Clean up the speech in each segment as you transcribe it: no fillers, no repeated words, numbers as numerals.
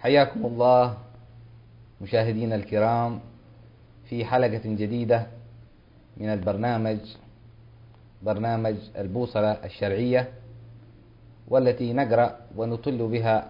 حياكم الله مشاهدينا الكرام في حلقة جديدة من برنامج البوصلة الشرعية، والتي نقرأ ونطل بها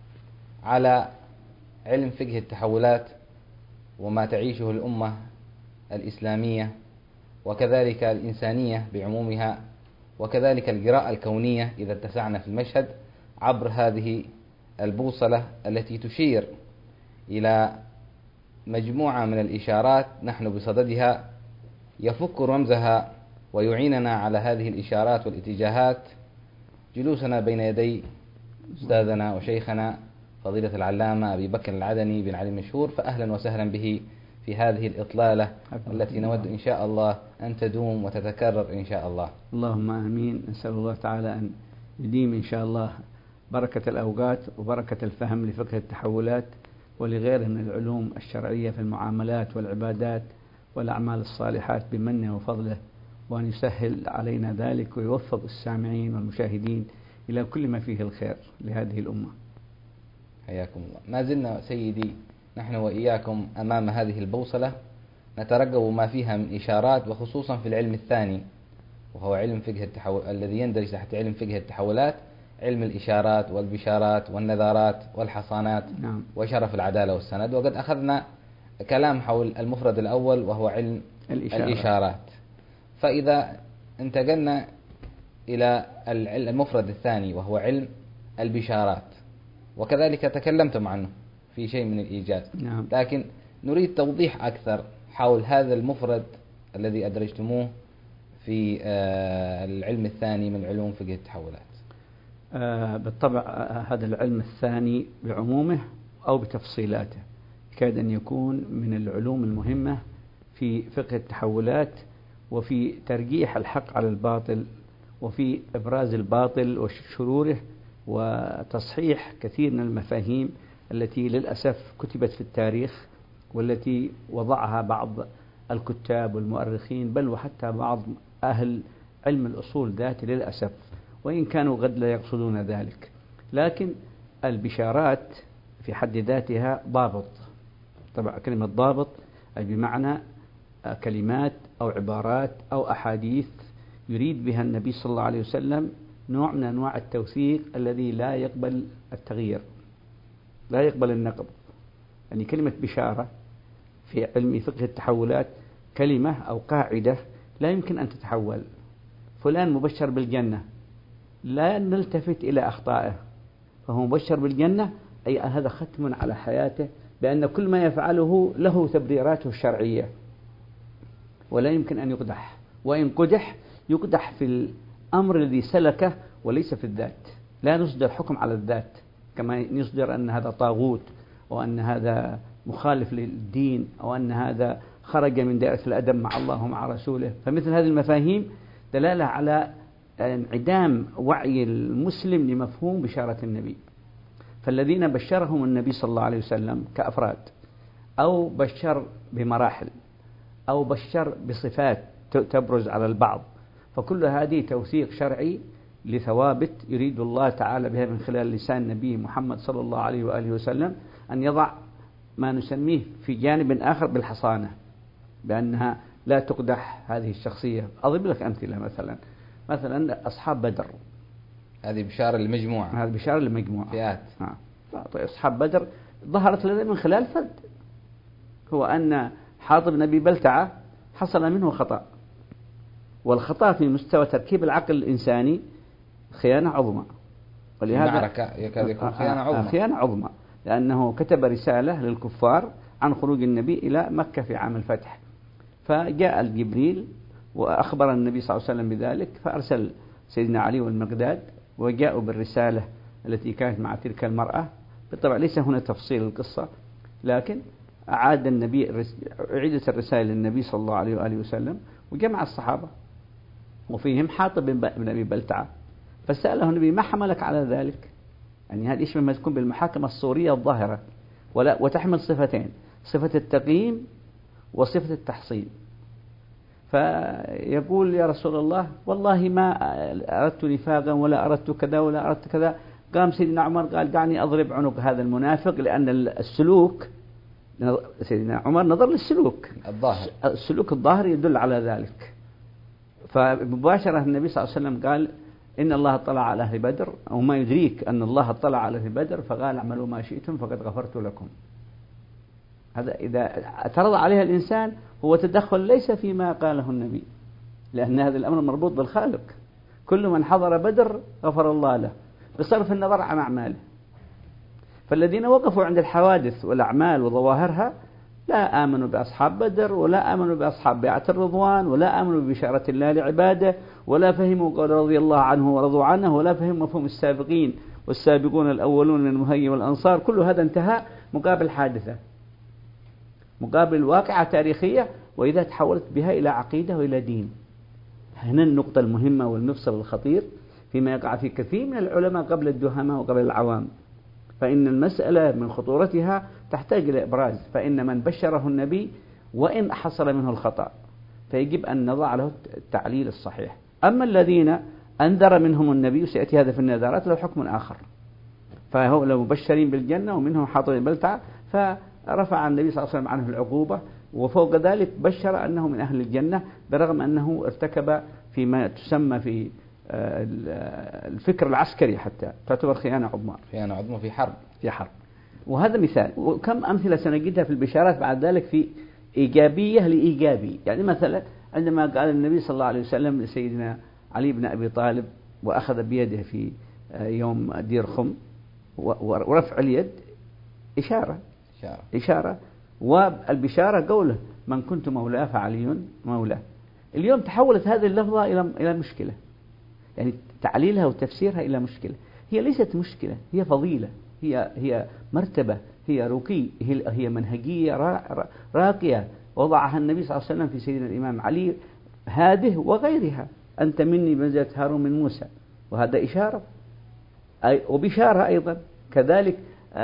على علم فقه التحولات وما تعيشه الأمة الإسلامية وكذلك الإنسانية بعمومها، وكذلك القراءة الكونية إذا اتسعنا في المشهد عبر هذه البوصلة التي تشير إلى مجموعة من الإشارات نحن بصددها، يفك رمزها ويعيننا على هذه الإشارات والاتجاهات جلوسنا بين يدي أستاذنا وشيخنا فضيلة العلامة أبي بكر العدني بن علي المشهور. فأهلا وسهلا به في هذه الإطلالة التي نود إن شاء الله أن تدوم وتتكرر إن شاء الله. اللهم آمين. نسأل الله تعالى أن يديم إن شاء الله بركة الأوقات وبركة الفهم لفقه التحولات ولغيره من العلوم الشرعية في المعاملات والعبادات والأعمال الصالحات بمنه وفضله، وأن يسهل علينا ذلك ويوفق السامعين والمشاهدين إلى كل ما فيه الخير لهذه الأمة. حياكم الله. ما زلنا سيدي نحن وإياكم أمام هذه البوصلة نترقب ما فيها من إشارات، وخصوصا في العلم الثاني وهو علم فقه التحول الذي يندرج تحت علم فقه التحولات، علم الإشارات والبشارات والنذارات والحصانات وشرف العدالة والسند. وقد أخذنا كلام حول المفرد الأول وهو علم الإشارات. فإذا انتقلنا إلى المفرد الثاني وهو علم البشارات، وكذلك تكلمتم عنه في شيء من الإيجاز، لكن نريد توضيح أكثر حول هذا المفرد الذي أدرجتموه في العلم الثاني من علوم فقه التحولات. بالطبع هذا العلم الثاني بعمومه أو بتفصيلاته كاد أن يكون من العلوم المهمة في فقه التحولات، وفي ترجيح الحق على الباطل، وفي إبراز الباطل وشروره، وتصحيح كثير من المفاهيم التي للأسف كتبت في التاريخ والتي وضعها بعض الكتاب والمؤرخين، بل وحتى بعض أهل علم الأصول ذاته للأسف، وإن كانوا قد لا يقصدون ذلك. لكن البشارات في حد ذاتها ضابط. طبعا كلمة ضابط أي بمعنى كلمات أو عبارات أو أحاديث يريد بها النبي صلى الله عليه وسلم نوع من أنواع التوثيق الذي لا يقبل التغيير، لا يقبل النقض. يعني كلمة بشارة في علم فقه التحولات كلمة أو قاعدة لا يمكن أن تتحول. فلان مبشر بالجنة، لا نلتفت إلى أخطائه، فهو مبشر بالجنة أي هذا ختم على حياته بأن كل ما يفعله له تبريراته الشرعية، ولا يمكن أن يقدح، وإن قدح يقدح في الأمر الذي سلكه وليس في الذات. لا نصدر حكم على الذات كما نصدر أن هذا طاغوت، وأن هذا مخالف للدين، أو أن هذا خرج من دائرة الأدب مع الله ومع رسوله. فمثل هذه المفاهيم دلالة على انعدام وعي المسلم لمفهوم بشارة النبي. فالذين بشرهم النبي صلى الله عليه وسلم كأفراد، أو بشر بمراحل، أو بشر بصفات تبرز على البعض، فكل هذه توثيق شرعي لثوابت يريد الله تعالى بها من خلال لسان النبي محمد صلى الله عليه وآله وسلم أن يضع ما نسميه في جانب آخر بالحصانة، بأنها لا تقدح هذه الشخصية. أضرب لك أمثلة. مثلا أصحاب بدر، هذه بشارة للمجموعة، هذه بشارة للمجموعة فئات. طيب أصحاب بدر ظهرت لنا من خلال فرد، هو أن حاطب بن أبي بلتعة حصل منه خطأ، والخطأ في مستوى تركيب العقل الإنساني خيانة عظمى، ولهذا معركة يكاد يكون خيانة عظمى، لأنه كتب رسالة للكفار عن خروج النبي إلى مكة في عام الفتح، فجاء الجبريل وأخبر النبي صلى الله عليه وسلم بذلك، فأرسل سيدنا علي والمقداد وجاءوا بالرسالة التي كانت مع تلك المرأة. بالطبع ليس هنا تفصيل القصة، لكن أعادت الرسالة للنبي صلى الله عليه وآله وسلم، وجمع الصحابة وفيهم حاطب بن أبي بلتعة، فسأله النبي ما حملك على ذلك؟ يعني هذا يشبه ما تكون بالمحاكم الصورية الظاهرة، وتحمل صفتين، صفة التقييم وصفة التحصيل. فيقول يا رسول الله والله ما أردت نفاقا ولا أردت كذا ولا أردت كذا، قام سيدنا عمر قال دعني أضرب عنق هذا المنافق، لأن السلوك، سيدنا عمر نظر للسلوك الظاهر، السلوك الظاهر يدل على ذلك. فمباشرة النبي صلى الله عليه وسلم قال إن الله اطلع على أهل بدر، أو ما يدريك أن الله اطلع على أهل بدر فقال اعملوا ما شئتم فقد غفرت لكم. هذا إذا اعترض عليها الإنسان هو تدخل ليس فيما قاله النبي، لأن هذا الأمر مربوط بالخالق. كل من حضر بدر غفر الله له بصرف النظر عن أعماله. فالذين وقفوا عند الحوادث والأعمال وظواهرها لا آمنوا بأصحاب بدر، ولا آمنوا بأصحاب بيعة الرضوان، ولا آمنوا ببشارة الله لعباده، ولا فهموا قول رضي الله عنه ورضوا عنه، ولا فهموا مفهوم السابقين والسابقون الأولون من المهيمن والأنصار. كل هذا انتهى مقابل حادثة، مقابل واقعة تاريخية، وإذا تحولت بها إلى عقيدة وإلى دين. هنا النقطة المهمة والمفصل الخطير فيما يقع في كثير من العلماء قبل الدهماء وقبل العوام. فإن المسألة من خطورتها تحتاج إلى إبراز. فإن من بشره النبي وإن حصل منه الخطأ فيجب أن نضع له التعليل الصحيح. أما الذين أنذر منهم النبي، سيأتي هذا في النذارات، له حكم آخر، فهو لو مبشرين بالجنة ومنهم حاطين بلتعة، فرفع النبي صلى الله عليه وسلم عنه العقوبة، وفوق ذلك بشر أنه من أهل الجنة، برغم أنه ارتكب فيما تسمى في الفكر العسكري حتى تعتبر خيانة عظمى، خيانة عظمى في حرب. وهذا مثال، وكم أمثلة سنجدها في البشارات بعد ذلك في إيجابية لإيجابي. يعني مثلا عندما قال النبي صلى الله عليه وسلم لسيدنا علي بن أبي طالب وأخذ بيده في يوم دير خم، ورفع اليد إشارة، والبشارة قوله من كنت مولاه فعلي مولاه. اليوم تحولت هذه اللفظة إلى مشكلة، يعني تعليلها وتفسيرها إلى مشكلة. هي ليست مشكلة، هي فضيلة، هي مرتبة، هي رقي، هي منهجية راقية وضعها النبي صلى الله عليه وسلم في سيدنا الإمام علي هذه وغيرها. أنت مني بمنزلة هارون من موسى، وهذا إشارة وبشارة أيضا. كذلك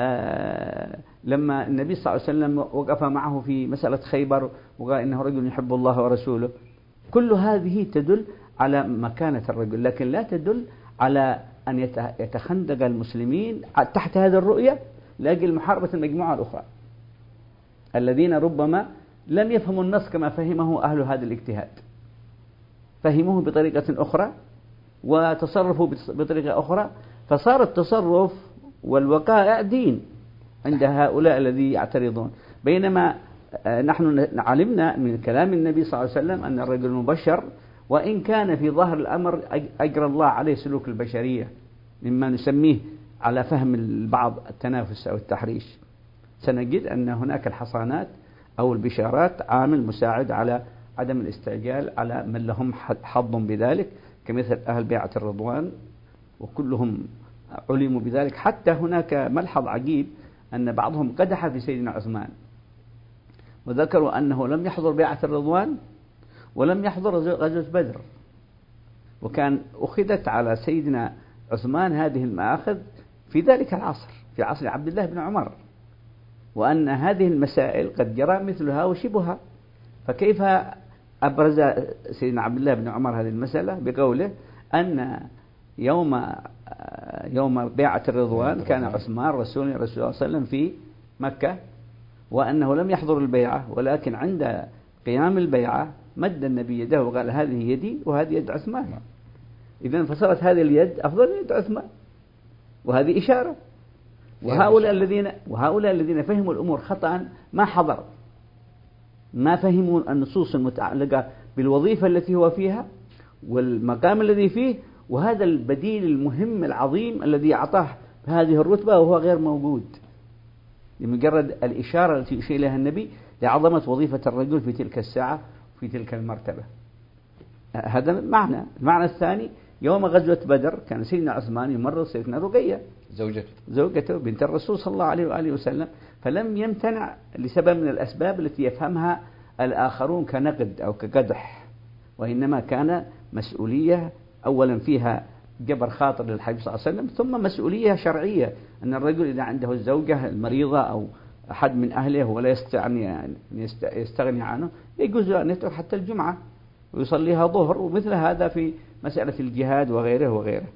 لما النبي صلى الله عليه وسلم وقف معه في مسألة خيبر وقال إنه رجل يحب الله ورسوله، كل هذه تدل على مكانة الرجل، لكن لا تدل على أن يتخندق المسلمين تحت هذه الرؤية لأجل محاربة المجموعة الأخرى الذين ربما لم يفهموا النص كما فهمه أهل هذا الاجتهاد، فهموه بطريقة أخرى وتصرفوا بطريقة أخرى، فصار التصرف والوقائع دين عند هؤلاء الذي يعترضون. بينما نحن علمنا من كلام النبي صلى الله عليه وسلم أن الرجل المبشر وإن كان في ظاهر الأمر أجرى الله عليه سلوك البشرية مما نسميه على فهم البعض التنافس أو التحريش، سنجد أن هناك الحصانات أو البشارات عامل مساعد على عدم الاستعجال على من لهم حظ بذلك، كمثل أهل بيعة الرضوان، وكلهم علموا بذلك. حتى هناك ملحظ عجيب أن بعضهم قدح في سيدنا عثمان وذكروا أنه لم يحضر بيعة الرضوان ولم يحضر غزوة بدر، وكان أخذت على سيدنا عثمان هذه المآخذ في ذلك العصر، في عصر عبد الله بن عمر، وأن هذه المسائل قد جرى مثلها وشبهها. فكيف أبرز سيدنا عبد الله بن عمر هذه المسألة بقوله أن يوم بيعة الرضوان كان عثمان رسول الله صلى الله عليه وسلم في مكة، وأنه لم يحضر البيعة، ولكن عند قيام البيعة مد النبي يده وقال هذه يدي وهذه يد عثمان. إذن فصارت هذه اليد أفضل من يد عثمان، وهذه إشارة. وهؤلاء الذين فهموا الأمور خطأ ما حضروا، ما فهموا النصوص المتعلقة بالوظيفة التي هو فيها والمقام الذي فيه، وهذا البديل المهم العظيم الذي أعطاه هذه الرتبة وهو غير موجود، لمجرد الإشارة التي يشير إليها النبي لعظمة وظيفة الرجل في تلك الساعة في تلك المرتبة. هذا المعنى الثاني، يوم غزوة بدر كان سيدنا عثمان يمرض سيدنا رقية زوجته بنت الرسول صلى الله عليه وآله وسلم، فلم يمتنع لسبب من الأسباب التي يفهمها الآخرون كنقد أو كقدح، وإنما كان مسؤولية أولا فيها جبر خاطر للحبيب صلى الله عليه وسلم، ثم مسؤولية شرعية أن الرجل إذا عنده الزوجة المريضة أو أحد من أهله ولا يستغني عنه يجوز أن يترك حتى الجمعة ويصليها ظهر، ومثل هذا في مسألة الجهاد وغيره.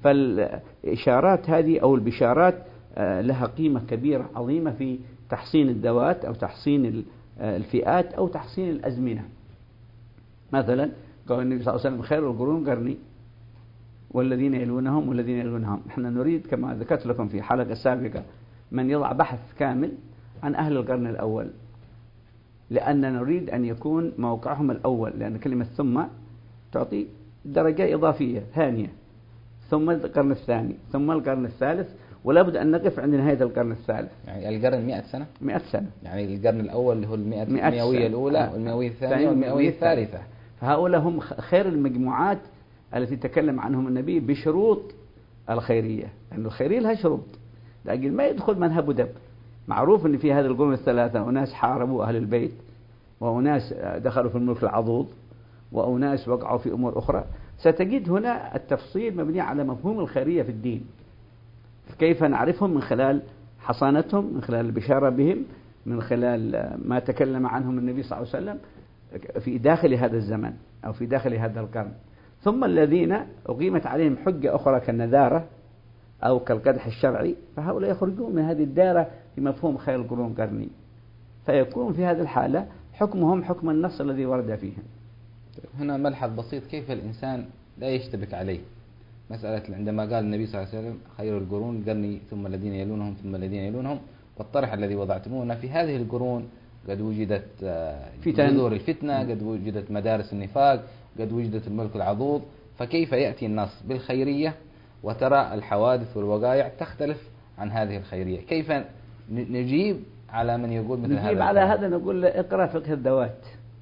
فالإشارات هذه أو البشارات لها قيمة كبيرة عظيمة في تحصين الذوات أو تحصين الفئات أو تحصين الأزمنة. مثلا قال النبي صلى الله عليه وسلم خير القرون قرني والذين يلونهم والذين يلونهم. احنا نريد كما ذكرت لكم في حلقة سابقة من يضع بحث كامل عن أهل القرن الأول، لأننا نريد أن يكون موقعهم الأول، لأن كلمة ثم تعطي درجة إضافية ثانية، ثم القرن الثاني ثم القرن الثالث، ولا بد أن نقف عند نهاية القرن الثالث. يعني القرن 100 سنة؟ 100 سنة. يعني القرن الأول اللي هو المئوية الأولى والمئوية الثانية والمئوية الثالثة. فهؤلاء هم خير المجموعات التي تكلم عنهم النبي بشروط الخيرية، لأن الخيرية لها شروط، لكن ما يدخل من هب ودب. معروف أن في هذه القرون الثلاثة أناس حاربوا أهل البيت، وأناس دخلوا في الملك العضوض، وأناس وقعوا في أمور أخرى. ستجد هنا التفصيل مبني على مفهوم الخيرية في الدين، كيف نعرفهم؟ من خلال حصانتهم، من خلال البشارة بهم، من خلال ما تكلم عنهم النبي صلى الله عليه وسلم في داخل هذا الزمن أو في داخل هذا القرن. ثم الذين أقيمت عليهم حجة أخرى كالنذارة أو كالقدح الشرعي، فهؤلاء يخرجون من هذه الدائرة في مفهوم خير القرون قرني، فيكون في هذه الحالة حكمهم حكم النص الذي ورد فيهم. هنا ملحظ بسيط، كيف الإنسان لا يشتبك عليه مسألة عندما قال النبي صلى الله عليه وسلم خير القرون قرني ثم الذين يلونهم ثم الذين يلونهم، والطرح الذي وضعتمونا في هذه القرون قد وجدت جذور الفتنة، قد وجدت مدارس النفاق، قد وجدت الملك العضوض، فكيف يأتي النص بالخيرية وترى الحوادث والوقائع تختلف عن هذه الخيرية؟ كيف نجيب على من يقول مثل هذا؟ نجيب على هذا نقول اقرأ فقه الذوات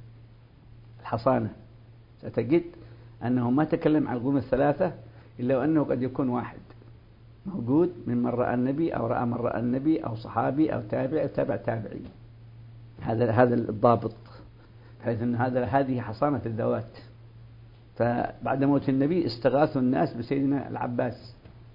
الحصانة، ستجد أنه ما تكلم عن القرون الثلاثة إلا وأنه قد يكون واحد موجود ممن رأى النبي أو رأى من رأى النبي أو صحابي أو تابع أو تابع تابعي. هذا الضابط، بحيث أن هذه حصانة الذوات. فبعد موت النبي استغاثوا الناس بسيدنا العباس،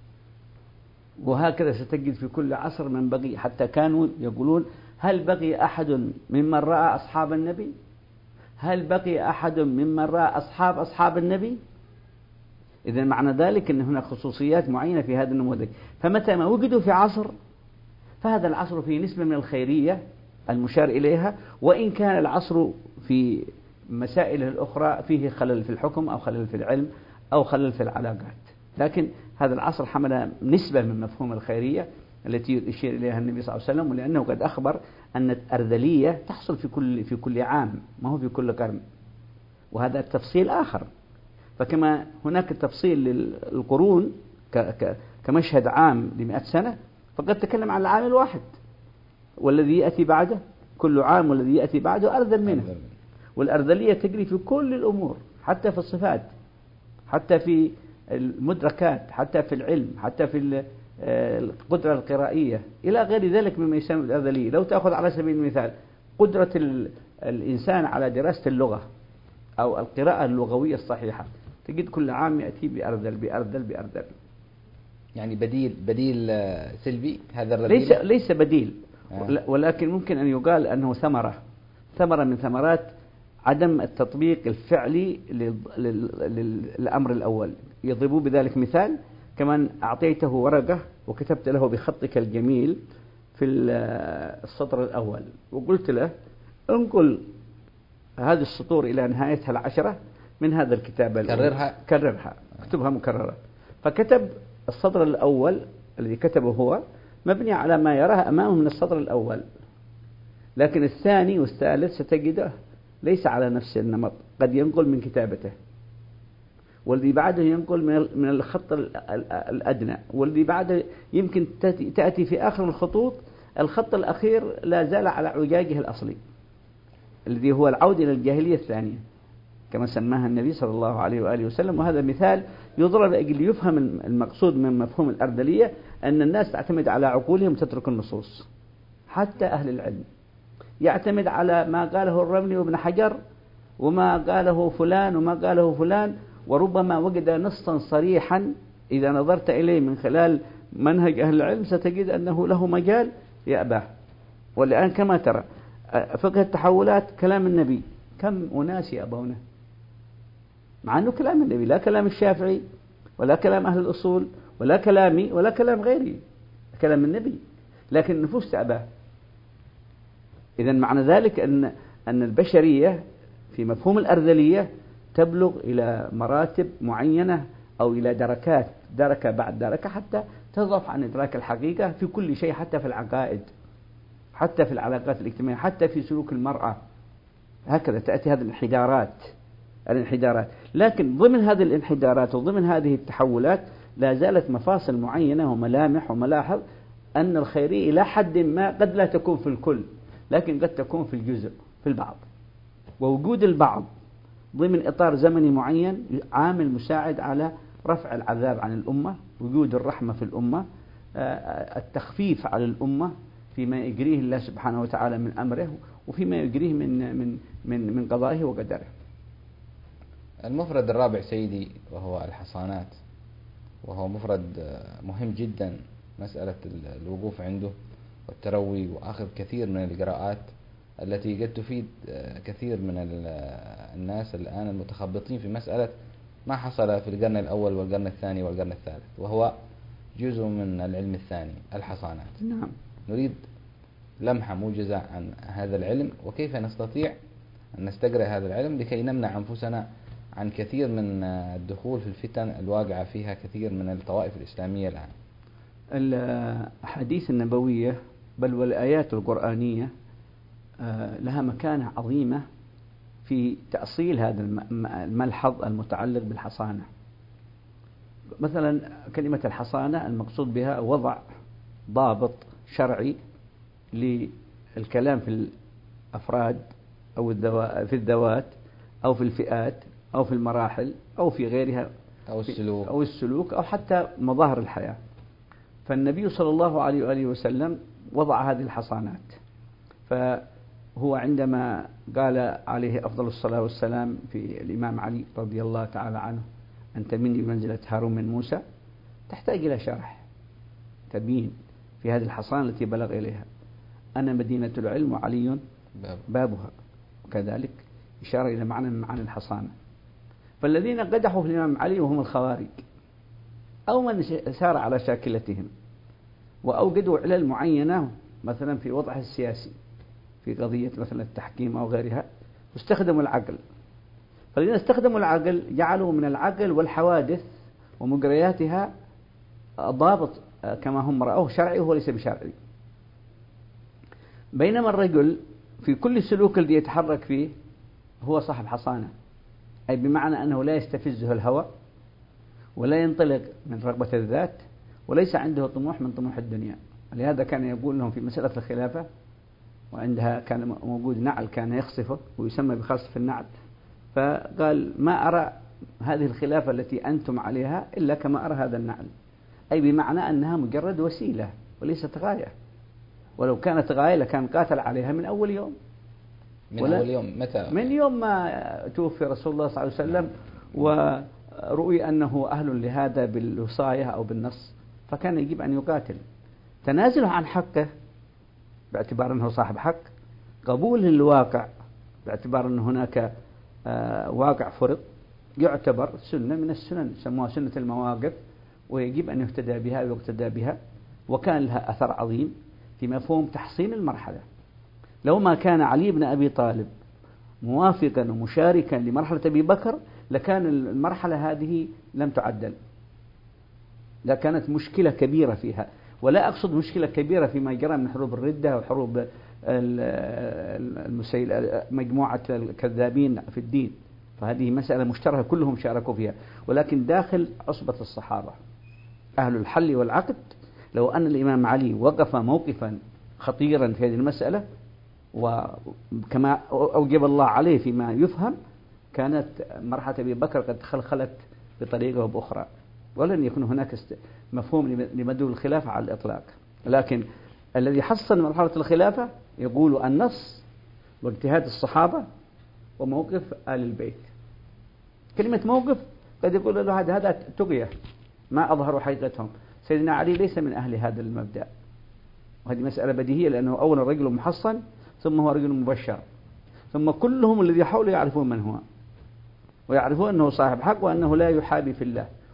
وهكذا ستجد في كل عصر من بقي، حتى كانوا يقولون هل بقي أحد ممن رأى أصحاب النبي؟ هل بقي أحد ممن رأى أصحاب النبي؟ إذا معنى ذلك أن هناك خصوصيات معينة في هذا النموذج، فمتى ما وجدوا في عصر فهذا العصر فيه نسبة من الخيرية المشار إليها، وإن كان العصر في مسائله الأخرى فيه خلل في الحكم أو خلل في العلم أو خلل في العلاقات، لكن هذا العصر حمل نسبة من مفهوم الخيرية التي يشير إليها النبي صلى الله عليه وسلم، ولأنه قد أخبر أن الأرذلية تحصل في كل عام، ما هو في كل قرن، وهذا التفصيل آخر. فكما هناك تفصيل للقرون كمشهد عام ل100 سنة، فقد تكلم عن العام الواحد والذي يأتي بعده، كل عام والذي يأتي بعده أرذل منه. والأرذلية تجري في كل الأمور، حتى في الصفات، حتى في المدركات، حتى في العلم، حتى في القدرة القرائية إلى غير ذلك مما يسمى الأرذلية. لو تأخذ على سبيل المثال قدرة الإنسان على دراسة اللغة أو القراءة اللغوية الصحيحة، تجد كل عام يأتي بأرذل. يعني بديل سلبي هذا الرذيل؟ ليس بديل، ولكن ممكن أن يقال أنه ثمرة من ثمرات عدم التطبيق الفعلي للأمر الأول. يضربوا بذلك مثال: كمن أعطيته ورقة وكتبت له بخطك الجميل في السطر الأول، وقلت له انقل هذه السطور إلى نهايتها 10 من هذا الكتاب، كررها، اكتبها مكررة. فكتب السطر الأول الذي كتبه هو مبني على ما يراه أمامه من السطر الأول، لكن الثاني والثالث ستجده ليس على نفس النمط، قد ينقل من كتابته، والذي بعده ينقل من الخط الأدنى، والذي بعده يمكن تأتي في آخر الخطوط الخط الأخير لا زال على عجاجه الأصلي الذي هو العودة إلى الجاهلية الثانية كما سماها النبي صلى الله عليه وآله وسلم. وهذا مثال يضرب لأجل يفهم المقصود من مفهوم الأرذلية، أن الناس تعتمد على عقولهم وتترك النصوص. حتى أهل العلم يعتمد على ما قاله الرملي وابن حجر وما قاله فلان وما قاله فلان، وربما وجد نصا صريحا إذا نظرت إليه من خلال منهج أهل العلم ستجد أنه له مجال يأباه. والآن كما ترى فقه التحولات كلام النبي، كم أناس يأبونه، مع أنه كلام النبي لا كلام الشافعي ولا كلام أهل الأصول ولا كلامي ولا كلام غيري، كلام النبي، لكن النفوس تأباه. إذا معنى ذلك أن البشرية في مفهوم الأرذلية تبلغ إلى مراتب معينة أو إلى دركات، دركة بعد دركة، حتى تضعف عن إدراك الحقيقة في كل شيء، حتى في العقائد، حتى في العلاقات الاجتماعية، حتى في سلوك المرأة. هكذا تأتي هذه الانحدارات. لكن ضمن هذه الانحدارات وضمن هذه التحولات لا زالت مفاصل معينة وملامح وملاحظ أن الخيرية إلى حد ما قد لا تكون في الكل، لكن قد تكون في الجزء، في البعض. ووجود البعض ضمن إطار زمني معين عامل مساعد على رفع العذاب عن الأمة، وجود الرحمة في الأمة، التخفيف على الأمة فيما يجريه الله سبحانه وتعالى من أمره، وفيما يجريه من قضائه وقدره. المفرد الرابع سيدي وهو الحصانات، وهو مفرد مهم جدا، مسألة الوقوف عنده والتروي وأخذ كثير من القراءات التي قد تفيد كثير من الناس الآن المتخبطين في مسألة ما حصل في القرن الأول والقرن الثاني والقرن الثالث، وهو جزء من العلم الثاني، الحصانات. نعم. نريد لمحة موجزة عن هذا العلم، وكيف نستطيع أن نستقرأ هذا العلم لكي نمنع أنفسنا عن كثير من الدخول في الفتن الواقعة فيها كثير من الطوائف الإسلامية الآن. الأحاديث النبوية بل والآيات القرآنية لها مكانة عظيمة في تأصيل هذا الملحظ المتعلق بالحصانة. مثلا كلمة الحصانة المقصود بها وضع ضابط شرعي للكلام في الأفراد أو في الذوات أو في الفئات أو في المراحل أو في غيرها أو السلوك أو حتى مظاهر الحياة. فالنبي صلى الله عليه وآله وسلم وضع هذه الحصانات. فهو عندما قال عليه أفضل الصلاة والسلام في الإمام علي رضي الله تعالى عنه: أنت مني بمنزلة هارون من موسى، تحتاج إلى شرح تبين في هذه الحصانة التي بلغ إليها. أنا مدينة العلم وعلي بابها، وكذلك إشارة إلى معنى من معاني الحصانة. فالذين قدحوا في الإمام علي وهم الخوارج أو من سار على شاكلتهم وأوجدوا علل معينة، مثلا في وضعه السياسي في قضية مثلا التحكيم أو غيرها، واستخدموا العقل. فالذين استخدموا العقل جعلوا من العقل والحوادث ومجرياتها ضابط كما هم رأوه شرعي وهو ليس بشرعي. بينما الرجل في كل سلوك الذي يتحرك فيه هو صاحب حصانة، أي بمعنى أنه لا يستفزه الهوى ولا ينطلق من رغبة الذات وليس عنده طموح من طموح الدنيا. لهذا كان يقول لهم في مسألة الخلافة، وعندها كان موجود نعل كان يخصفه ويسمى بخصف النعل، فقال: ما أرى هذه الخلافة التي أنتم عليها إلا كما أرى هذا النعل، أي بمعنى أنها مجرد وسيلة وليست غاية، ولو كانت غاية لكان قاتل عليها من أول يوم. من أول يوم متى؟ من يوم ما توفي رسول الله صلى الله عليه وسلم ورؤي أنه أهل لهذا بالوصاية أو بالنص، فكان يجب أن يقاتل. تنازله عن حقه باعتبار أنه صاحب حق، قبول للواقع باعتبار أن هناك واقع فرض، يعتبر سنة من السنن يسموها سنة المواقف، ويجب أن يهتدى بها ويقتدى بها، وكان لها أثر عظيم في مفهوم تحصين المرحلة. لو ما كان علي بن أبي طالب موافقا ومشاركا لمرحلة أبي بكر لكان المرحلة هذه لم تعدل، لا كانت مشكلة كبيرة فيها. ولا أقصد مشكلة كبيرة فيما جرى من حروب الردة وحروب مجموعة الكذابين في الدين، فهذه مسألة مشتركة كلهم شاركوا فيها، ولكن داخل عصبة الصحابة أهل الحل والعقد. لو أن الإمام علي وقف موقفا خطيرا في هذه المسألة وكما أوجب الله عليه فيما يفهم، كانت مرحلة أبي بكر قد خلخلت بطريقة أو بأخرى، ولن يكون هناك مفهوم لمدلول الخلافة على الإطلاق. لكن الذي حصل مرحلة الخلافة يقول النص واجتهاد الصحابة وموقف آل البيت. كلمة موقف قد يقول له هذا تقية، ما أظهروا حقيقتهم. سيدنا علي ليس من أهل هذا المبدأ، وهذه مسألة بديهية، لأنه أولا رجل محصن، ثم هو رجل مبشر، ثم كلهم الذي حوله يعرفون من هو، ويعرفون أنه صاحب حق وأنه لا يحابي في الله،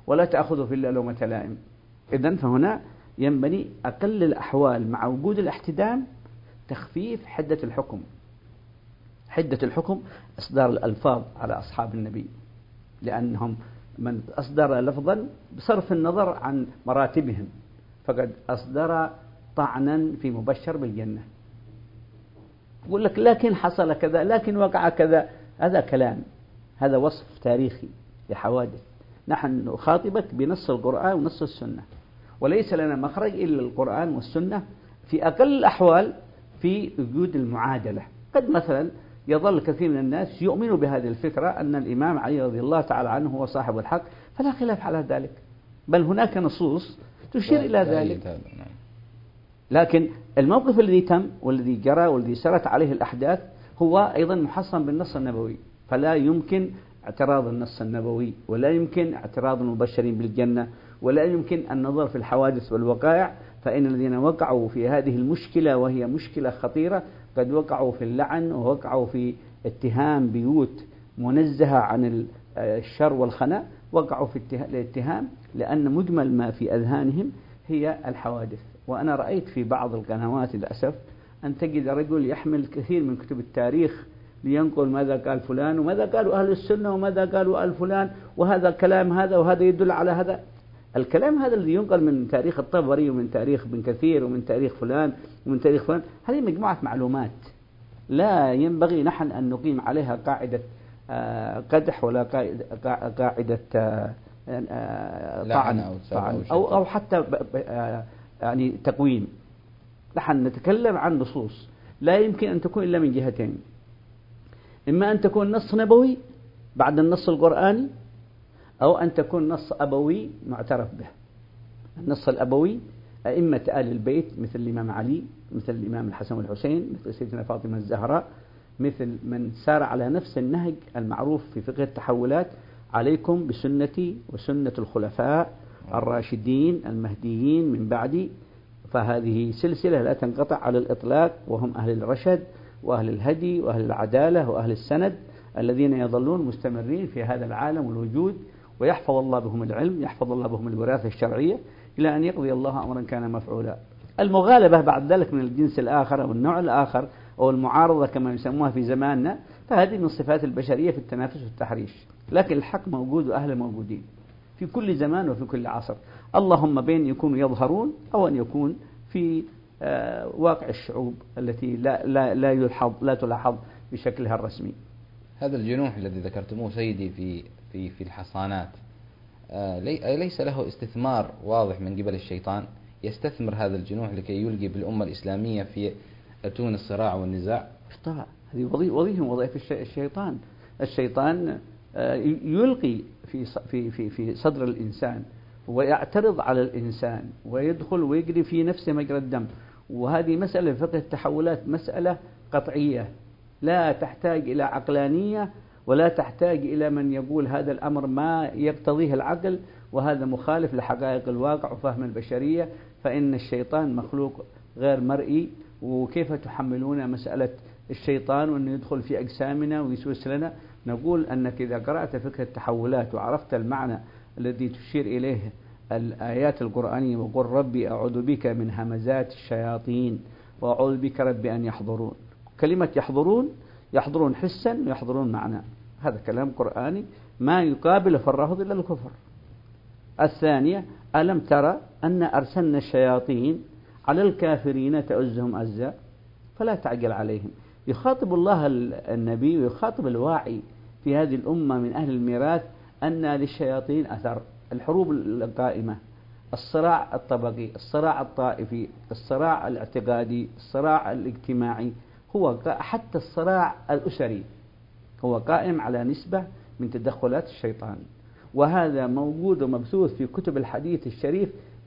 ولا تأخذه في الله لومة لائم. إذن فهنا ينبني أقل الأحوال مع وجود الاحتدام تخفيف حدة الحكم. حدة الحكم إصدار الألفاظ على أصحاب النبي، لأنهم من أصدر لفظا بصرف النظر عن مراتبهم فقد أصدر طعنا في مبشر بالجنة. يقول لك لكن حصل كذا، لكن وقع كذا، هذا كلام، هذا وصف تاريخي لحوادث. نحن نخاطبك بنص القرآن ونص السنة، وليس لنا مخرج إلا القرآن والسنة في أقل الأحوال في وجود المعادلة. قد مثلا يظل كثير من الناس يؤمنوا بهذه الفكرة أن الإمام علي رضي الله تعالى عنه هو صاحب الحق، فلا خلاف على ذلك، بل هناك نصوص تشير إلى ذلك. لكن الموقف الذي تم والذي جرى والذي سرت عليه الأحداث هو أيضا محصن بالنص النبوي، فلا يمكن اعتراض النص النبوي، ولا يمكن اعتراض المبشرين بالجنة، ولا يمكن النظر في الحوادث والوقائع. فإن الذين وقعوا في هذه المشكلة وهي مشكلة خطيرة قد وقعوا في اللعن، ووقعوا في اتهام بيوت منزهة عن الشر والخنا، وقعوا في الاتهام لأن مجمل ما في أذهانهم هي الحوادث. وأنا رأيت في بعض القنوات للأسف أن تجد رجل يحمل كثير من كتب التاريخ لينقل ماذا قال فلان وماذا قالوا أهل السنة وماذا قالوا أهل فلان، وهذا كلام هذا وهذا يدل على هذا. الكلام هذا الذي ينقل من تاريخ الطبري ومن تاريخ ابن كثير ومن تاريخ فلان ومن تاريخ فلان، هذه مجموعة معلومات لا ينبغي نحن أن نقيم عليها قاعدة قدح ولا قاعدة طعن أو حتى يعني تقويم. نحن نتكلم عن نصوص لا يمكن أن تكون إلا من جهتين: إما أن تكون نص نبوي بعد النص القرآني، أو أن تكون نص أبوي معترف به. النص الأبوي أئمة آل البيت مثل الإمام علي، مثل الإمام الحسن والحسين، مثل سيدنا فاطمة الزهراء، مثل من سار على نفس النهج المعروف في فقه التحولات: عليكم بسنتي وسنة الخلفاء الراشدين المهديين من بعدي. فهذه سلسلة لا تنقطع على الإطلاق، وهم أهل الرشد وأهل الهدي وأهل العدالة وأهل السند الذين يظلون مستمرين في هذا العالم والوجود، ويحفظ الله بهم العلم، يحفظ الله بهم الوراثة الشرعية إلى أن يقضي الله أمرا كان مفعولا. المغالبة بعد ذلك من الجنس الآخر أو النوع الآخر أو المعارضة كما يسموها في زماننا، فهذه من صفات البشرية في التنافس والتحريش. لكن الحق موجود وأهل موجودين في كل زمان وفي كل عصر، اللهم بين يكونوا يظهرون أو أن يكون في واقع الشعوب التي لا تلاحظ بشكلها الرسمي. هذا الجنوح الذي ذكرتموه سيدي في الحصانات ليس له استثمار واضح من قبل الشيطان؟ يستثمر هذا الجنوح لكي يلقي بالأمة الإسلامية في أتون الصراع والنزاع؟ طبعا هذه وظيفة من وظائف الشيطان. الشيطان يلقي في صدر الإنسان ويعترض على الإنسان ويدخل ويجري في نفسه مجرى الدم. وهذه مسألة فقه التحولات مسألة قطعية لا تحتاج إلى عقلانية، ولا تحتاج إلى من يقول هذا الأمر ما يقتضيه العقل وهذا مخالف لحقائق الواقع وفهم البشرية، فإن الشيطان مخلوق غير مرئي. وكيف تحملون مسألة الشيطان وأنه يدخل في أجسامنا ويسوس لنا؟ نقول أنك إذا قرأت فقه التحولات وعرفت المعنى الذي تشير إليه الآيات القرآنية: وقل ربي أعوذ بك من همزات الشياطين وأعوذ بك ربي أن يحضرون. كلمة يحضرون حسا ويحضرون معنى، هذا كلام قرآني ما يقابل في الرفض إلا الكفر. الثانية: ألم ترى أن أرسلنا الشياطين على الكافرين تؤزهم أزا فلا تعجل عليهم. يخاطب الله النبي ويخاطب الواعي في هذه الأمة من أهل الميراث أن للشياطين أثر. الحروب القائمة، الصراع الطبقي، الصراع الطائفي، الصراع الاعتقادي، الصراع الاجتماعي، هو حتى الصراع الأسري هو قائم على نسبة من تدخلات الشيطان. وهذا موجود ومبثوث في كتب الحديث الشريف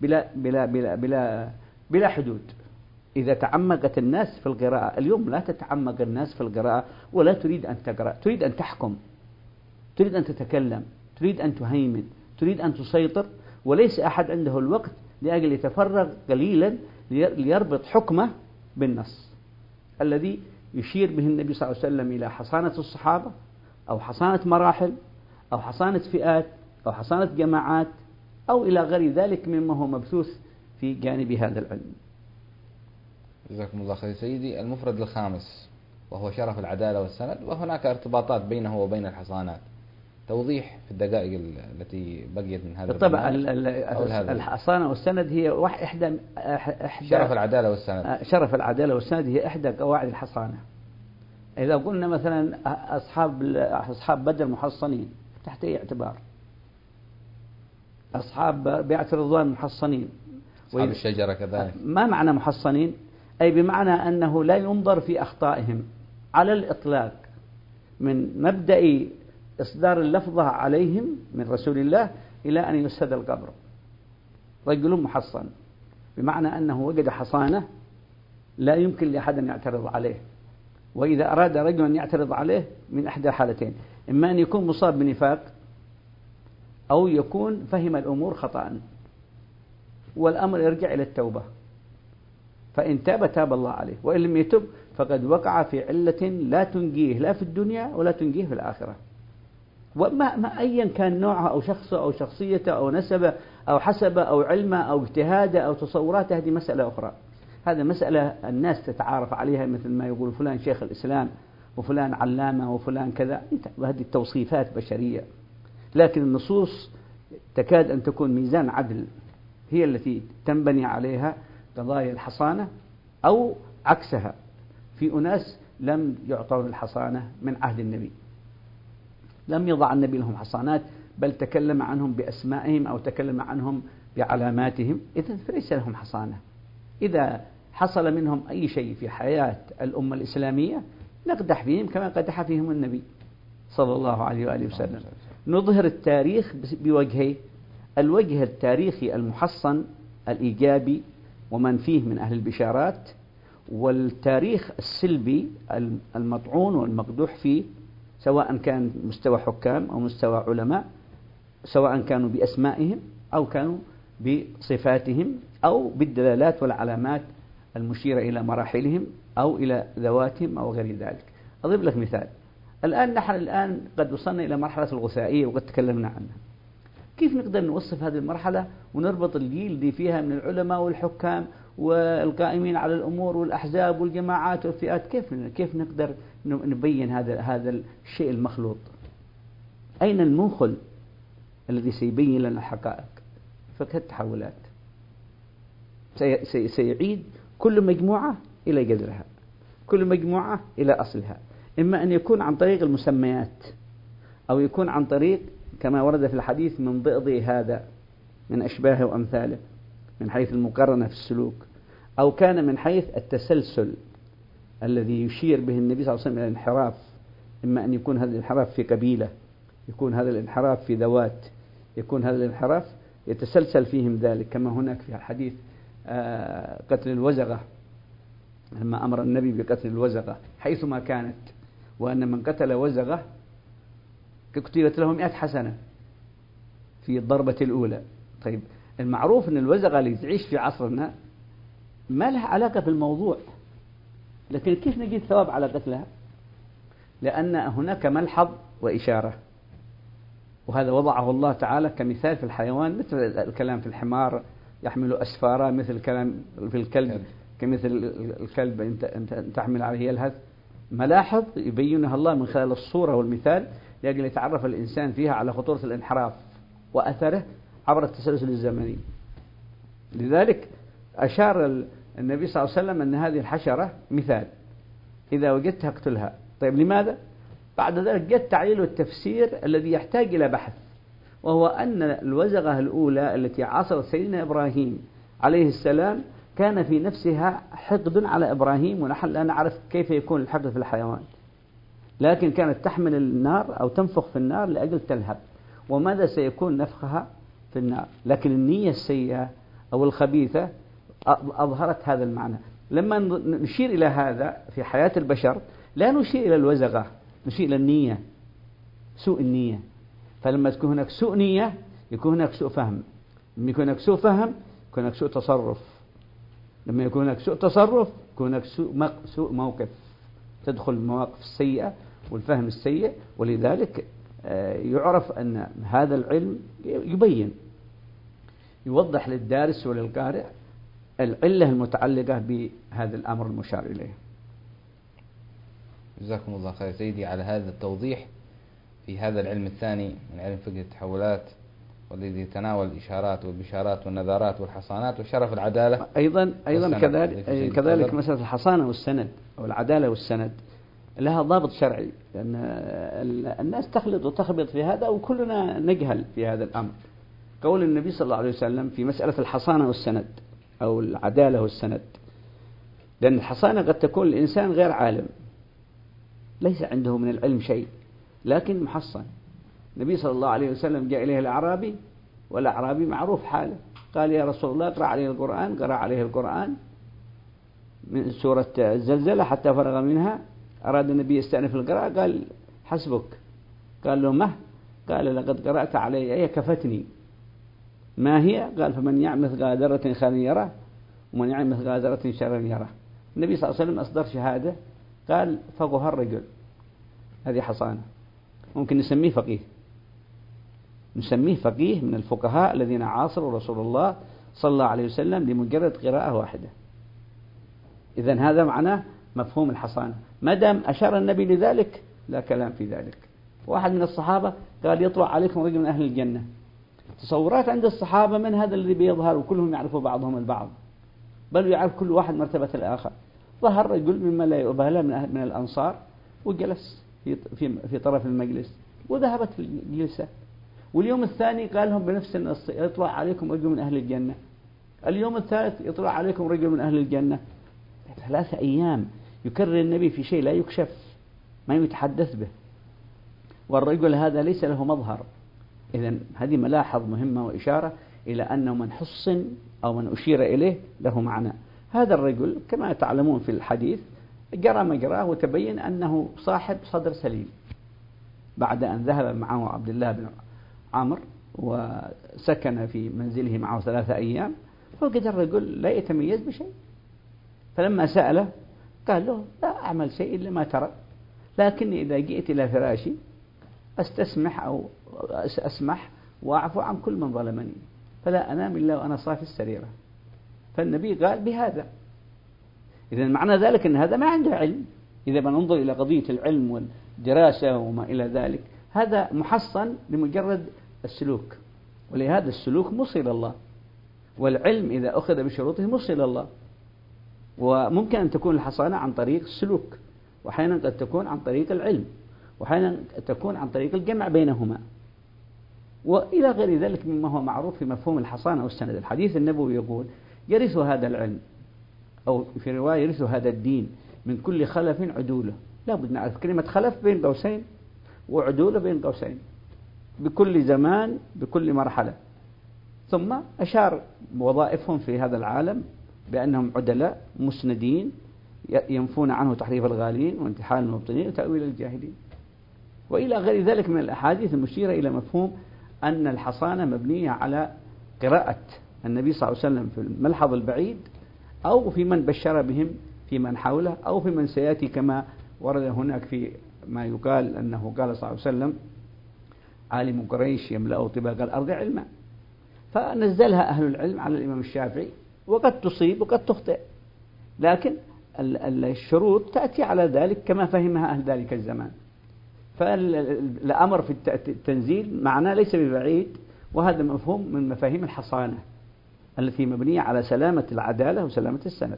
بلا حدود. إذا تعمقت الناس في القراءة اليوم، لا تتعمق الناس في القراءة ولا تريد أن تقرأ، تريد أن تحكم، تريد أن تتكلم، تريد أن تهيمن، تريد أن تسيطر، وليس أحد عنده الوقت لأجل يتفرغ قليلا ليربط حكمه بالنص الذي يشير به النبي صلى الله عليه وسلم إلى حصانة الصحابة أو حصانة مراحل أو حصانة فئات أو حصانة جماعات أو إلى غير ذلك مما هو مبثوث في جانب هذا العلم. جزاكم الله خير سيدي. المفرد الخامس وهو شرف العدالة والسند، وهناك ارتباطات بينه وبين الحصانات، توضيح في الدقائق التي بقيت من هذا طبعا الحصانة والسند هي إحدى شرف العدالة والسند. شرف العدالة والسند هي إحدى قواعد الحصانة. إذا قلنا مثلا أصحاب بدر محصنين، تحت أي اعتبار؟ أصحاب بيعة الرضوان محصنين، أصحاب الشجرة كذلك. ما معنى محصنين؟ أي بمعنى أنه لا ينظر في أخطائهم على الإطلاق من مبدأ إصدار اللفظة عليهم من رسول الله إلى أن يسد القبر. رجل محصن بمعنى أنه وجد حصانة لا يمكن لأحد أن يعترض عليه، وإذا أراد رجل أن يعترض عليه من إحدى حالتين: إما أن يكون مصاب بنفاق، أو يكون فهم الأمور خطأ، والأمر يرجع إلى التوبة، فإن تاب تاب الله عليه، وإن لم يتب فقد وقع في علة لا تنجيه لا في الدنيا ولا تنجيه في الآخرة. وما أيا كان نوعها أو شخصه أو شخصيته أو نسبه أو حسبه أو علمه أو اجتهاده أو تصوراته، هذه مسألة أخرى. هذا مسألة الناس تتعارف عليها، مثل ما يقول فلان شيخ الإسلام وفلان علامة وفلان كذا، وهذه التوصيفات بشرية. لكن النصوص تكاد أن تكون ميزان عدل، هي التي تنبني عليها قضايا الحصانة أو عكسها. في أناس لم يعطون الحصانة من عهد النبي، لم يضع النبي لهم حصانات، بل تكلم عنهم بأسمائهم أو تكلم عنهم بعلاماتهم، إذن فليس لهم حصانة. إذا حصل منهم أي شيء في حياة الأمة الإسلامية نقدح فيهم كما قدح فيهم النبي صلى الله عليه وآله وسلم. نظهر التاريخ بوجهين: الوجه التاريخي المحصن الإيجابي ومن فيه من أهل البشارات، والتاريخ السلبي المطعون والمقدوح فيه، سواء كان مستوى حكام أو مستوى علماء، سواء كانوا بأسمائهم أو كانوا بصفاتهم أو بالدلالات والعلامات المشيرة إلى مراحلهم أو إلى ذواتهم أو غير ذلك. أضرب لك مثال: نحن قد وصلنا إلى مرحلة الغثائية وقد تكلمنا عنها. كيف نقدر نوصف هذه المرحلة ونربط الجيل اللي فيها من العلماء والحكام والقائمين على الأمور والأحزاب والجماعات والفئات؟ كيف نقدر نبين هذا الشيء المخلوط؟ أين المنخل الذي سيبين لنا الحقائق؟ فقه التحولات سيعيد كل مجموعة إلى قدرها، كل مجموعة إلى أصلها، إما أن يكون عن طريق المسميات، أو يكون عن طريق كما ورد في الحديث من ضئض هذا من أشباهه وأمثاله، من حيث المقارنة في السلوك، أو كان من حيث التسلسل الذي يشير به النبي صلى الله عليه وسلم إلى الانحراف. إما أن يكون هذا الانحراف في قبيلة، يكون هذا الانحراف في ذوات، يكون هذا الانحراف يتسلسل فيهم ذلك، كما هناك في الحديث قتل الوزغة، لما أمر النبي بقتل الوزغة حيثما كانت، وأن من قتل وزغة كتبت له 100 حسنة في الضربة الأولى. طيب، المعروف أن الوزغة اللي تعيش في عصرنا ما لها علاقة في الموضوع، لكن كيف نجد ثواب على قتلها؟ لأن هناك ملحظ وإشارة، وهذا وضعه الله تعالى كمثال في الحيوان، مثل الكلام في الحمار يحمل أسفارا، مثل الكلام في الكلب كمثل الكلب أن تحمل عليه يلهث. ملاحظ يبينها الله من خلال الصورة والمثال لأجل يتعرف الإنسان فيها على خطورة الانحراف وأثره عبر التسلسل الزمني. لذلك أشار النبي صلى الله عليه وسلم أن هذه الحشرة مثال، إذا وجدتها اقتلها. طيب لماذا؟ بعد ذلك جاء التعليل والتفسير الذي يحتاج إلى بحث، وهو أن الوزغة الأولى التي عاصرت سيدنا إبراهيم عليه السلام كان في نفسها حقد على إبراهيم، ونحن لا نعرف كيف يكون الحقد في الحيوان، لكن كانت تحمل النار أو تنفخ في النار لأجل تلهب. وماذا سيكون نفخها في النار؟ لكن النية السيئة أو الخبيثة أظهرت هذا المعنى. لما نشير إلى هذا في حياة البشر لا نشير إلى الوزغة، نشير إلى النية، سوء النية. فلما تكون هناك سوء نية يكون هناك سوء فهم، لما يكون هناك سوء فهم يكون هناك سوء تصرف، لما يكون هناك سوء تصرف يكون هناك سوء موقف، تدخل المواقف السيئة والفهم السيء. ولذلك يعرف أن هذا العلم يبين يوضح للدارس وللقارئ العلة المتعلقة بهذا الأمر المشار إليه. جزاكم الله خير سيدي على هذا التوضيح في هذا العلم الثاني من علم فقه التحولات، والذي يتناول الإشارات والبشارات والنذارات والحصانات وشرف العدالة. أيضا كذلك مسألة الحصانة والسند أو العدالة والسند لها ضابط شرعي، لأن الناس تخلط وتخبط في هذا وكلنا نجهل في هذا الأمر. قول النبي صلى الله عليه وسلم في مسألة الحصانة والسند أو العدالة والسند، لأن الحصانة قد تكون الإنسان غير عالم ليس عنده من العلم شيء لكن محصن. النبي صلى الله عليه وسلم جاء إليه الأعرابي، والأعرابي معروف حاله، قال يا رسول الله اقرأ عليه القرآن. قرأ عليه القرآن من سورة الزلزلة حتى فرغ منها. أراد النبي يستأنف القراءة قال حسبك. قال له ما؟ قال لقد قرأت علي أي كفتني. ما هي؟ قال فمن يعمل مثقال ذرة خيرا يره ومن يعمل مثقال ذرة شرا يره. النبي صلى الله عليه وسلم أصدر شهادة، قال فقه الرجل. هذه حصانة، ممكن نسميه فقيه، نسميه فقيه من الفقهاء الذين عاصروا رسول الله صلى الله عليه وسلم لمجرد قراءة واحدة. إذن هذا معناه مفهوم الحصانة. ما دام أشار النبي لذلك لا كلام في ذلك. واحد من الصحابة قال يطلع عليكم رجل من أهل الجنة. تصورات عند الصحابة من هذا الذي بيظهر، وكلهم يعرفوا بعضهم البعض، بل يعرف كل واحد مرتبة الآخر. ظهر رجل مما لا يؤبه من الأنصار وجلس في طرف المجلس وذهبت الجلسة. واليوم الثاني قال لهم بنفس النص يطلع عليكم رجل من أهل الجنة. اليوم الثالث يطلع عليكم رجل من أهل الجنة. 3 أيام يكرر النبي في شيء لا يكشف، ما يتحدث به، والرجل هذا ليس له مظهر. إذن هذه ملاحظ مهمة وإشارة إلى أنه من حصن أو من أشير إليه له معنى. هذا الرجل كما تعلمون في الحديث جرى مجراه وتبين أنه صاحب صدر سليم، بعد أن ذهب معه عبد الله بن عمرو وسكن في منزله معه 3 أيام، فوجد الرجل لا يتميز بشيء. فلما سأله قال له لا أعمل شيء إلا ما ترى، لكني إذا جئت إلى فراشي أستسمح أو أسمح وأعفو عن كل من ظلمني، فلا أنام إلا وأنا صافي السريرة. فالنبي قال بهذا. إذن معنى ذلك أن هذا ما عنده علم. إذا بننظر إلى قضية العلم والدراسة وما إلى ذلك، هذا محصن لمجرد السلوك، ولهذا السلوك موصل إلى الله، والعلم إذا أخذ بشروطه موصل إلى الله. وممكن أن تكون الحصانة عن طريق السلوك، وأحيانا قد تكون عن طريق العلم، وأحيانا تكون عن طريق الجمع بينهما، وإلى غير ذلك مما هو معروف في مفهوم الحصانة والسند. الحديث النبوي يقول يرث هذا العلم، أو في رواية يرث هذا الدين من كل خلف عدوله. لا بد نعرف كلمة خلف بين قوسين وعدوله بين قوسين، بكل زمان بكل مرحلة. ثم أشار وظائفهم في هذا العالم بأنهم عدلاء مسندين ينفون عنه تحريف الغالين وانتحال المبطلين وتأويل الجاهلين، وإلى غير ذلك من الأحاديث المشيرة إلى مفهوم أن الحصانة مبنية على قراءة النبي صلى الله عليه وسلم في الملحظ البعيد، أو في من بشر بهم في من حوله، أو في من سيأتي كما ورد هناك في ما يقال أنه قال صلى الله عليه وسلم عالم قريش يملأ طباق الأرض علما. فنزلها أهل العلم على الإمام الشافعي، وقد تصيب وقد تخطئ، لكن الشروط تأتي على ذلك كما فهمها أهل ذلك الزمان. فالأمر في التنزيل معناه ليس ببعيد، وهذا مفهوم من مفاهيم الحصانة التي مبنية على سلامة العدالة وسلامة السند.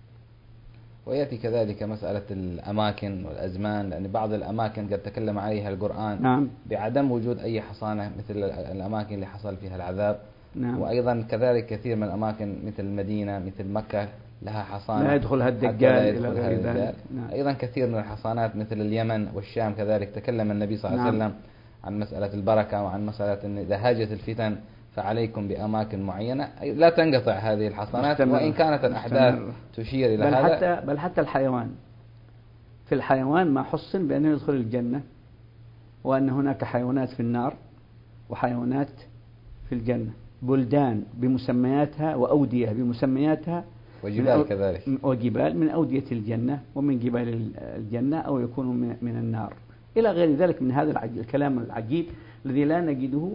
ويأتي كذلك مسألة الأماكن والأزمان، لأن بعض الأماكن قد تكلم عليها القرآن نعم. بعدم وجود أي حصانة مثل الأماكن اللي حصل فيها العذاب. نعم. وأيضا كذلك كثير من الأماكن مثل المدينة مثل مكة لها حصانة لا يدخلها الدجال إلى غير ذلك. نعم. أيضا كثير من الحصانات مثل اليمن والشام كذلك تكلم النبي صلى الله عليه وسلم عن مسألة البركة، وعن مسألة أن إذا هاجت الفتن فعليكم بأماكن معينة لا تنقطع هذه الحصانات، وإن كانت الأحداث تشير إلى هذا. بل حتى الحيوان، في الحيوان ما حصن بأنه يدخل الجنة، وأن هناك حيوانات في النار وحيوانات في الجنة، بلدان بمسمياتها وأودية بمسمياتها، وجبال كذلك، وجبال من أودية الجنة ومن جبال الجنة، أو يكونوا من النار، إلى غير ذلك من هذا الكلام العجيب الذي لا نجده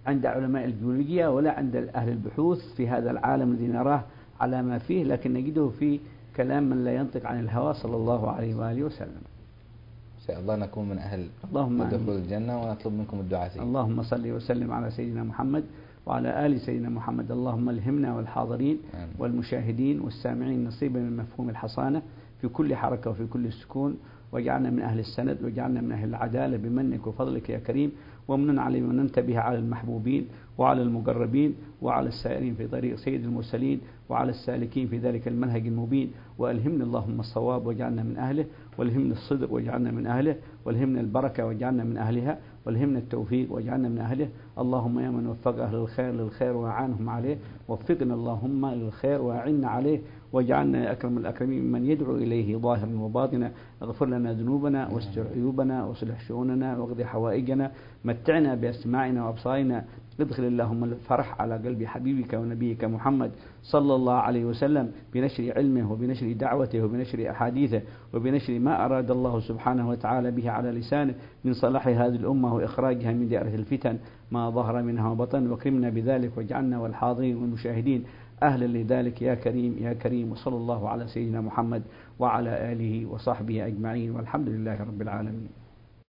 عند علماء الجيولوجيا ولا عند أهل البحوث في هذا العالم الذي نراه على ما فيه، لكن نجده في كلام من لا ينطق عن الهوى صلى الله عليه وآله وسلم. إن شاء الله نكون من أهل اللهم دخول الجنة، ونطلب منكم الدعاء. اللهم صل وسلم على سيدنا محمد وعلى آل سيدنا محمد. اللهم الهمنا والحاضرين والمشاهدين والسامعين نصيبا من مفهوم الحصانة في كل حركة وفي كل سكون، واجعلنا من أهل السند، واجعلنا من أهل العدالة بمنك وفضلك يا كريم، ومن علينا وننتبه على المحبوبين وعلى المقربين وعلى السائرين في طريق سيد المرسلين وعلى السالكين في ذلك المنهج المبين. وألهمنا اللهم الصواب واجعلنا من أهله، والهمنا الصدق واجعلنا من أهله، والهمنا البركة واجعلنا من أهلها، والهمنا التوفيق واجعلنا من أهله. اللهم يا من وفق أهل الخير للخير وأعانهم عليه، وفقنا اللهم للخير وأعنا عليه، واجعلنا يا أكرم الأكرمين ممن يدعو إليه ظاهرا وباطنا. اغفر لنا ذنوبنا واستر عيوبنا واصلح شؤوننا واقض حوائجنا، متعنا بأسماعنا وأبصارنا، ادخل اللهم الفرح على قلب حبيبك ونبيك محمد صلى الله عليه وسلم بنشر علمه وبنشر دعوته وبنشر أحاديثه وبنشر ما أراد الله سبحانه وتعالى به على لسانه من صلاح هذه الأمة وإخراجها من دائرة الفتن ما ظهر منها وبطن، وكرمنا بذلك واجعلنا والحاضرين والمشاهدين أهلا لذلك يا كريم يا كريم. وصلى الله على سيدنا محمد وعلى آله وصحبه أجمعين، والحمد لله رب العالمين.